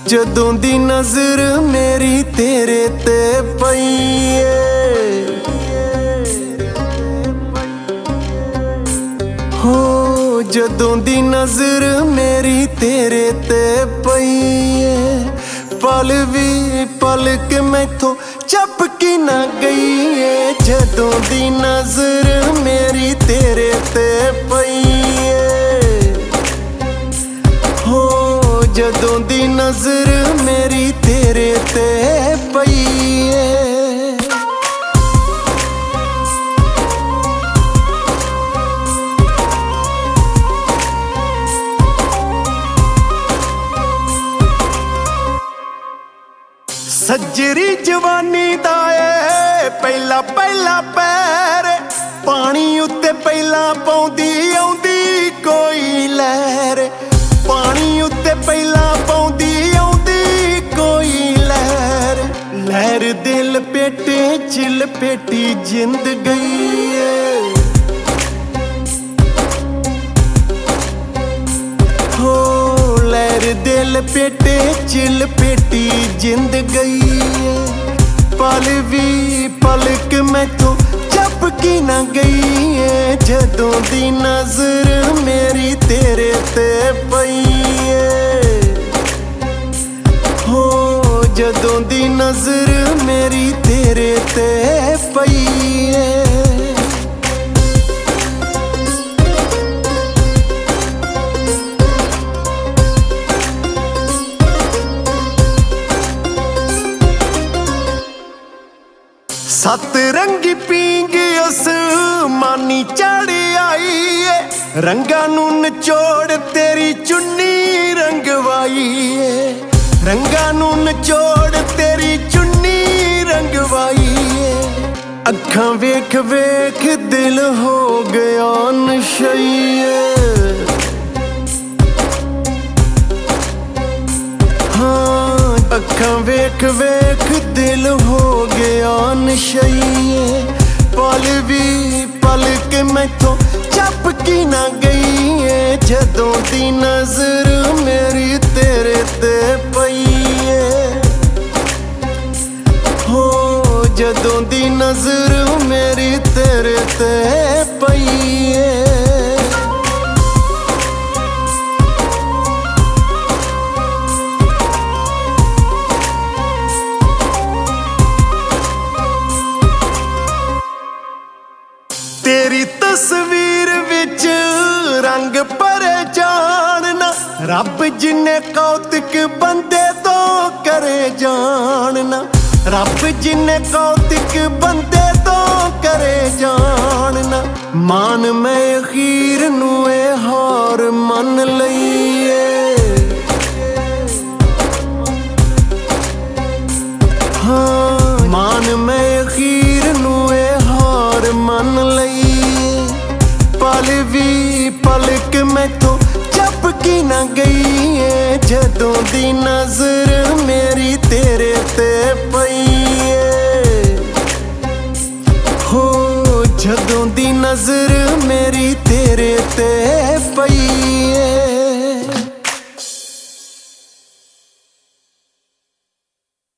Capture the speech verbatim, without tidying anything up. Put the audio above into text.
जदों दी नजर मेरी तेरे ते पई ए, हो जदों दी नजर मेरी तेरे ते पई ए, पल भी पलक मैथों झपकी ना गई ए। जदों दी नजर मेरी तेरे ते पई ए, हो जदों दी नजर मेरी तेरे ते पई ए। सज्जरी जवानी दा ए पहला पहला पैर, पानी उत्ते पहला पौंदी आउंदी कोई लहर, पानी उत्ते पहला पौंदी आउंदी कोई लहर, लहर दे लपेटे च लपेटी जिंद गई है, हो लहर दे लपेटे च लपेटी जिंद गई है। पल भी पलक मैथों झपकी ना गई है, जदों दी नजर मेरी तेरे ते पई ए, हो जदों दी नजर मेरी तेरे ते पई ए। सत रंगी पींग उस मानी चढ़ आई है, रंगा नू निचोड़ तेरी चुन्नी रंगवाई है, रंगा नू निचोड़ तेरी चुन्नी रंगवाई है। अखां वेख वेख दिल हो गया नशईए, हाँ अखां वेख वेख दिल हो गया नशईए। पल भी पलक मैथों झपकी ना गई है, जदों दी नजर मेरी तेरे ते पई ए, हो जदों दी नजर मेरी तेरे ते पई ए। तेरी तस्वीर विच रंग भरे जानना, रब जिन्ने कौतक बंदे तो करे जानना, रब जिन्ने कौतक बंदे तो करे जानना। मान मैं अखीर नू ए हार मन लईए, हाँ मान मैं अखीर नू ए हार मन लईए। पल भी पलक मैथों झपकी ना गई है, जदों दी नजर मेरी तेरे ते पई ए, हो जदों दी नजर मेरी तेरे ते पई।